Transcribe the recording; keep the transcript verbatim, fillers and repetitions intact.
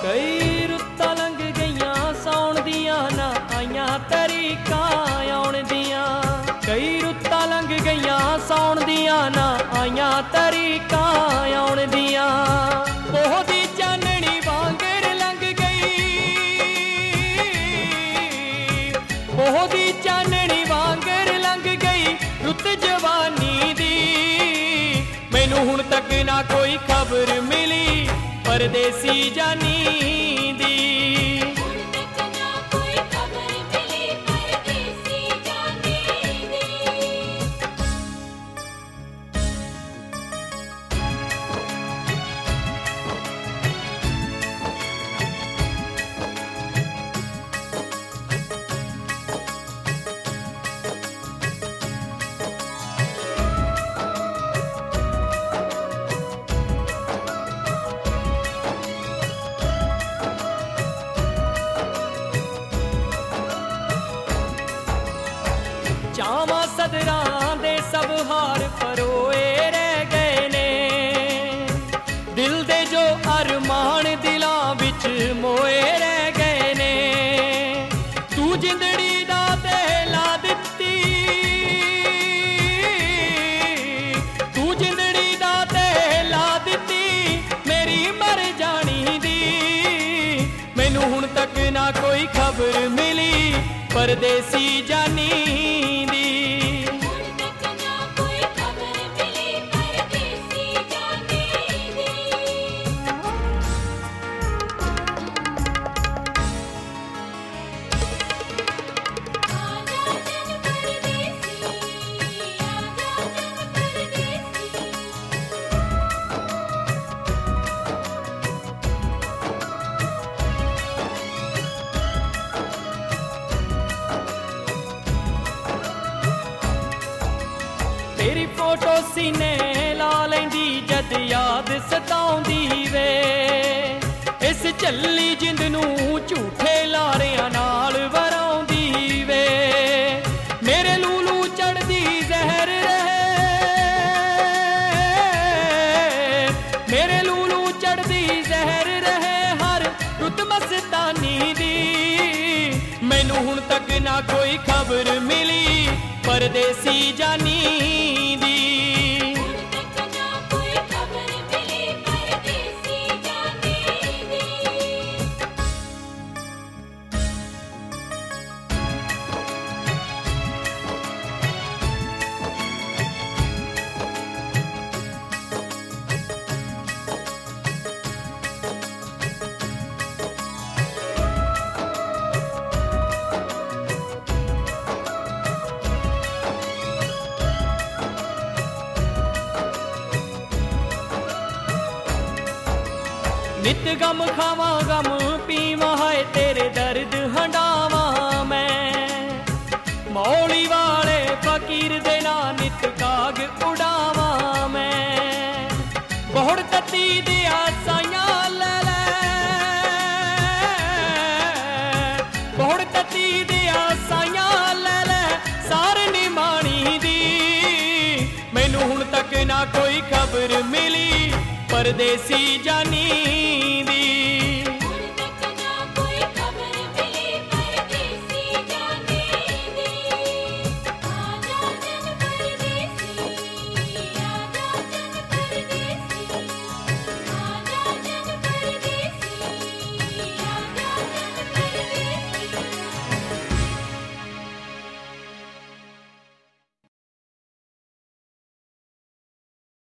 कई रुत्तां लंघ गईयां सौण दियां ना आईयां तरीकां आउण दियां कई रुत्तां लंघ गईयां सौण दियां ना आईयां तरीकां आउण दियां ओह दी चानणी वांगर लंघ गई ओह दी चानणी वांगर लंघ गई रुत जवानी दी मैनू हुण तक ना कोई खबर मिली परदेसी जानी दी चावां सदरां दे सब हार परोए रह गए ने दिल दे जो अरमान दिलां विच मोए रह गए ने तू जिंदड़ी दा ते ला दित्ती तू जिंदड़ी दा ते ला दित्ती मेरी मर जानी दी मैनू हुण तक ना कोई खबर मिली परदेसी जानी तेरी फोटो सीने ला लेंदी जद याद सताउंदी वे इस झल्ली जिंद नूं झूठे लारियां नाल वराउंदी वे मेरे लूलू चढ़दी जहर रहे मेरे लूलू चढ़दी जहर रहे हर रुत मस्तानी दी मैनू हुण तक ना कोई खबर मिली परदेसी जानी दी नित गम खावा गम पीवा है तेरे दर्द हंडावा मैं मौली वाले फकीर देना नित काग उड़ावा मैं बहुत तती दिया साइया ले ले बहुत तती दिया साइया ले ले सारे निमाणी दी मैनू हुण तक ना कोई खबर मिली परदेसी जानी